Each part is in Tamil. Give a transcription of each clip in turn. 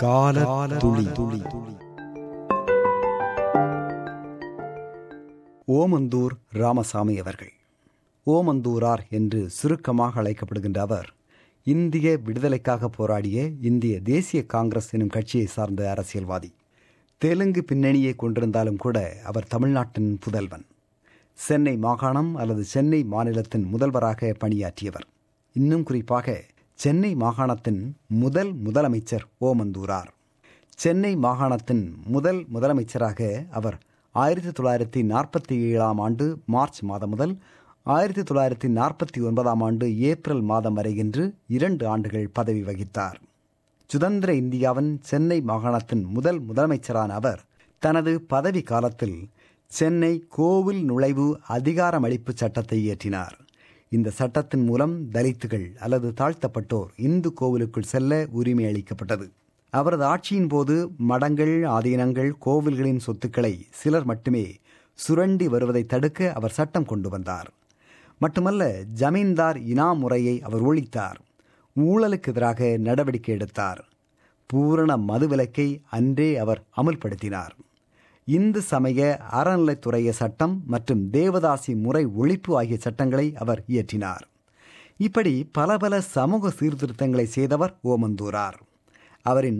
காலத்துளி. ஓமந்தூர் ராமசாமி அவர்கள் ஓமந்தூரார் என்று சுருக்கமாக அழைக்கப்படுகின்ற அவர் இந்திய விடுதலைக்காக போராடிய இந்திய தேசிய காங்கிரஸ் எனும் கட்சியை சார்ந்த அரசியல்வாதி. தெலுங்கு பின்னணியை கொண்டிருந்தாலும் கூட அவர் தமிழ்நாட்டின் புதல்வன். சென்னை மாகாணம் அல்லது சென்னை மாநிலத்தின் முதல்வராக பணியாற்றியவர். இன்னும் குறிப்பாக சென்னை மாகாணத்தின் முதலமைச்சர் ஓமந்தூரார். சென்னை மாகாணத்தின் முதலமைச்சராக அவர் 1947 ஆண்டு மார்ச் மாதம் முதல் 1949 ஆண்டு ஏப்ரல் மாதம் வரை என்று 2 ஆண்டுகள் பதவி வகித்தார். சுதந்திர இந்தியாவின் சென்னை மாகாணத்தின் முதலமைச்சரான அவர் தனது பதவி காலத்தில் சென்னை கோவில் நுழைவு அதிகாரமளிப்பு சட்டத்தை இயற்றினார். இந்த சட்டத்தின் மூலம் தலித்துகள் அல்லது தாழ்த்தப்பட்டோர் இந்து கோவிலுக்குள் செல்ல உரிமை அளிக்கப்பட்டது. அவரது ஆட்சியின் போது மடங்கள், ஆதீனங்கள், கோவில்களின் சொத்துக்களை சிலர் மட்டுமே சுரண்டி வருவதை தடுக்க அவர் சட்டம் கொண்டு வந்தார். மட்டுமல்ல, ஜமீன்தார் இனாம் முறையை அவர் ஒழித்தார். ஊழலுக்கு எதிராக நடவடிக்கை எடுத்தார். பூரண மதுவிலக்கை அன்றே அவர் அமுல்படுத்தினார். இந்து சமய அறநிலைத்துறைய சட்டம் மற்றும் தேவதாசி முறை ஒழிப்பு ஆகிய சட்டங்களை அவர் இயற்றினார். இப்படி பல சமூக சீர்திருத்தங்களை செய்தவர் ஓமந்தூரார். அவரின்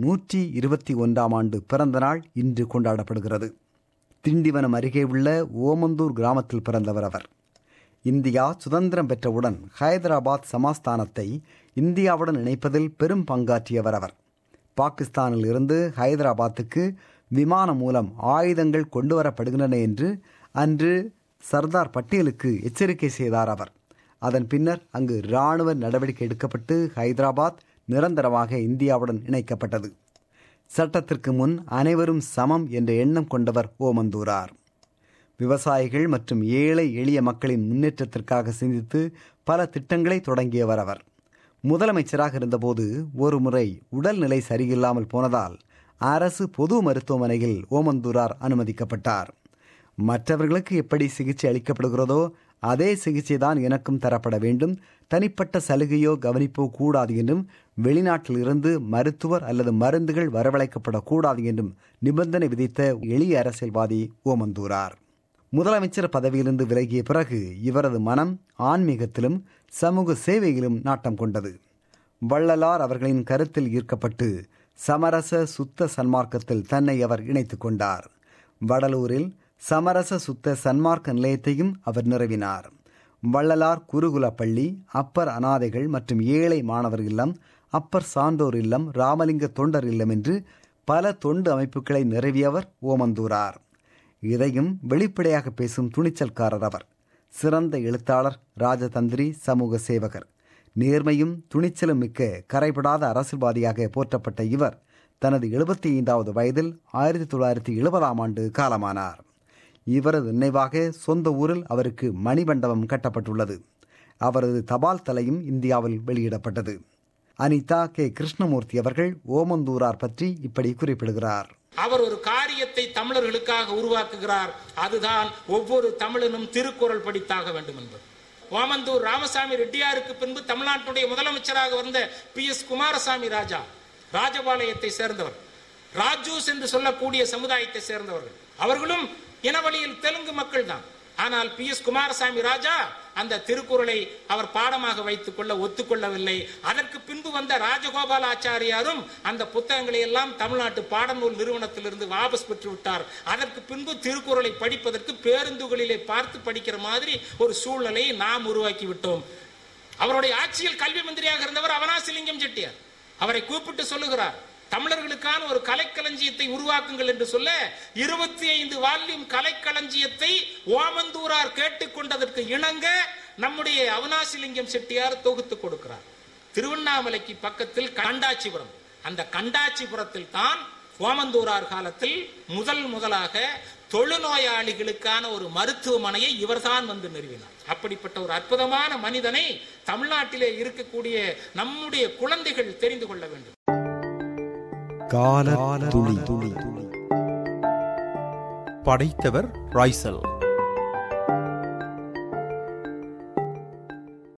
121ஆம் ஆண்டு பிறந்த நாள் இன்று கொண்டாடப்படுகிறது. திண்டிவனம் அருகே உள்ள ஓமந்தூர் கிராமத்தில் பிறந்தவர் அவர். இந்தியா சுதந்திரம் பெற்றவுடன் ஹைதராபாத் சமஸ்தானத்தை இந்தியாவுடன் இணைப்பதில் பெரும் பங்காற்றியவர் அவர். பாகிஸ்தானில் இருந்து ஹைதராபாத்துக்கு விமானம் மூலம் ஆயுதங்கள் கொண்டு வரப்படுகின்றன என்று அன்று சர்தார் பட்டேலுக்கு எச்சரிக்கை செய்தார் அவர். அதன் பின்னர் அங்கு இராணுவ நடவடிக்கை எடுக்கப்பட்டு ஹைதராபாத் நிரந்தரமாக இந்தியாவுடன் இணைக்கப்பட்டது. சட்டத்திற்கு முன் அனைவரும் சமம் என்ற எண்ணம் கொண்டவர் ஓமந்தூரார். விவசாயிகள் மற்றும் ஏழை எளிய மக்களின் முன்னேற்றத்திற்காக சிந்தித்து பல திட்டங்களை தொடங்கியவர் அவர். முதலமைச்சராக இருந்தபோது ஒரு முறை உடல்நிலை சரியில்லாமல் போனதால் அரசு பொது மருத்துவமனையில் ஓமந்தூரார் அனுமதிக்கப்பட்டார். மற்றவர்களுக்கு எப்படி சிகிச்சை அளிக்கப்படுகிறதோ அதே சிகிச்சை தான் எனக்கும் தரப்பட வேண்டும், தனிப்பட்ட சலுகையோ கவனிப்போ கூடாது என்றும், வெளிநாட்டில் இருந்து மருத்துவர் அல்லது மருந்துகள் வரவழைக்கப்படக்கூடாது என்றும் நிபந்தனை விதித்த எளிய அரசியல்வாதி ஓமந்தூரார். முதலமைச்சர் பதவியிலிருந்து விலகிய பிறகு இவரது மனம் ஆன்மீகத்திலும் சமூக சேவையிலும் நாட்டம் கொண்டது. வள்ளலார் அவர்களின் கருத்தில் ஈர்க்கப்பட்டு சமரச சுத்த சன்மார்க்கத்தில் தன்னை அவர் இணைத்துக் கொண்டார். வடலூரில் சமரச சுத்த சன்மார்க்க நிலையத்தையும் அவர் நிறுவினார். வள்ளலார் குருகுல பள்ளி, அப்பர் அனாதைகள் மற்றும் ஏழை மாணவர் இல்லம், அப்பர் சான்றோர் இல்லம், ராமலிங்க தொண்டர் இல்லம் என்று பல தொண்டு அமைப்புகளை நிறுவியவர் ஓமந்தூரார். இதையும் வெளிப்படையாக பேசும் துணிச்சல்காரர் அவர். சிறந்த எழுத்தாளர், ராஜதந்திரி, சமூக சேவகர். நேர்மையும் துணிச்சலும் மிக்க கரைபடாத அரசியல்வாதியாக போற்றப்பட்ட இவர் தனது 75வது வயதில் 1970ஆம் ஆண்டு காலமானார். இவரது நினைவாக சொந்த ஊரில் அவருக்கு மணிமண்டபம் கட்டப்பட்டுள்ளது. அவரது தபால் தலையும் இந்தியாவில் வெளியிடப்பட்டது. அனிதா கே. கிருஷ்ணமூர்த்தி அவர்கள் ஓமந்தூரார் பற்றி இப்படி குறிப்பிடுகிறார். அவர் ஒரு காரியத்தை தமிழர்களுக்காக உருவாக்குகிறார். அதுதான் ஒவ்வொரு தமிழனும் திருக்குறள் படித்தாக வேண்டும் என்பது. ஓமந்தூர் ராமசாமி ரெட்டியாருக்கு பின்பு தமிழ்நாட்டுடைய முதலமைச்சராக வந்த PS குமாரசாமி ராஜா ராஜபாளையத்தை சேர்ந்தவர். ராஜூஸ் என்று சொல்லக்கூடிய சமுதாயத்தை சேர்ந்தவர்கள். அவர்களும் இனவழியில் தெலுங்கு மக்கள் தான். ஆனால் PS குமாரசாமி ராஜா அந்த திருக்குறளை அவர் பாடமாக வைத்துக் கொள்ள ஒத்துக்கொள்ளவில்லை. அதற்கு பின்பு வந்த ராஜகோபால ஆச்சாரியாரும் அந்த புத்தகங்களை எல்லாம் தமிழ்நாட்டு பாடநூல் நிறுவனத்திலிருந்து வாபஸ் பெற்று விட்டார். அதற்கு பின்பு திருக்குறளை படிப்பதற்கு பேருந்துகளிலே பார்த்து படிக்கிற மாதிரி ஒரு சூழ்நிலையை நாம் உருவாக்கி விட்டோம். அவருடைய ஆட்சியில் கல்வி மந்திரியாக இருந்தவர் அவனாசிலிங்கம் செட்டியார். அவரை கூப்பிட்டு சொல்லுகிறார், தமிழர்களுக்கான ஒரு கலைக்களஞ்சியத்தை உருவாக்குங்கள் என்று சொல்ல 25 வால்யூம் கலைக்களஞ்சியத்தை ஓமந்தூரார் கேட்டுக்கொண்டதற்கு இணங்க நம்முடைய அவனாசிலிங்கம் செட்டியார் தொகுத்து கொடுக்கிறார். திருவண்ணாமலைக்கு பக்கத்தில் கண்டாச்சிபுரம், அந்த கண்டாச்சிபுரத்தில் தான் ஓமந்தூரார் காலத்தில் முதலாக தொழுநோயாளிகளுக்கான ஒரு மருத்துவமனையை இவர்தான் வந்து நிறுவினார். அப்படிப்பட்ட ஒரு அற்புதமான மனிதனை தமிழ்நாட்டிலே இருக்கக்கூடிய நம்முடைய குழந்தைகள் தெரிந்து கொள்ள வேண்டும். படைத்தவர் ராய்சல்.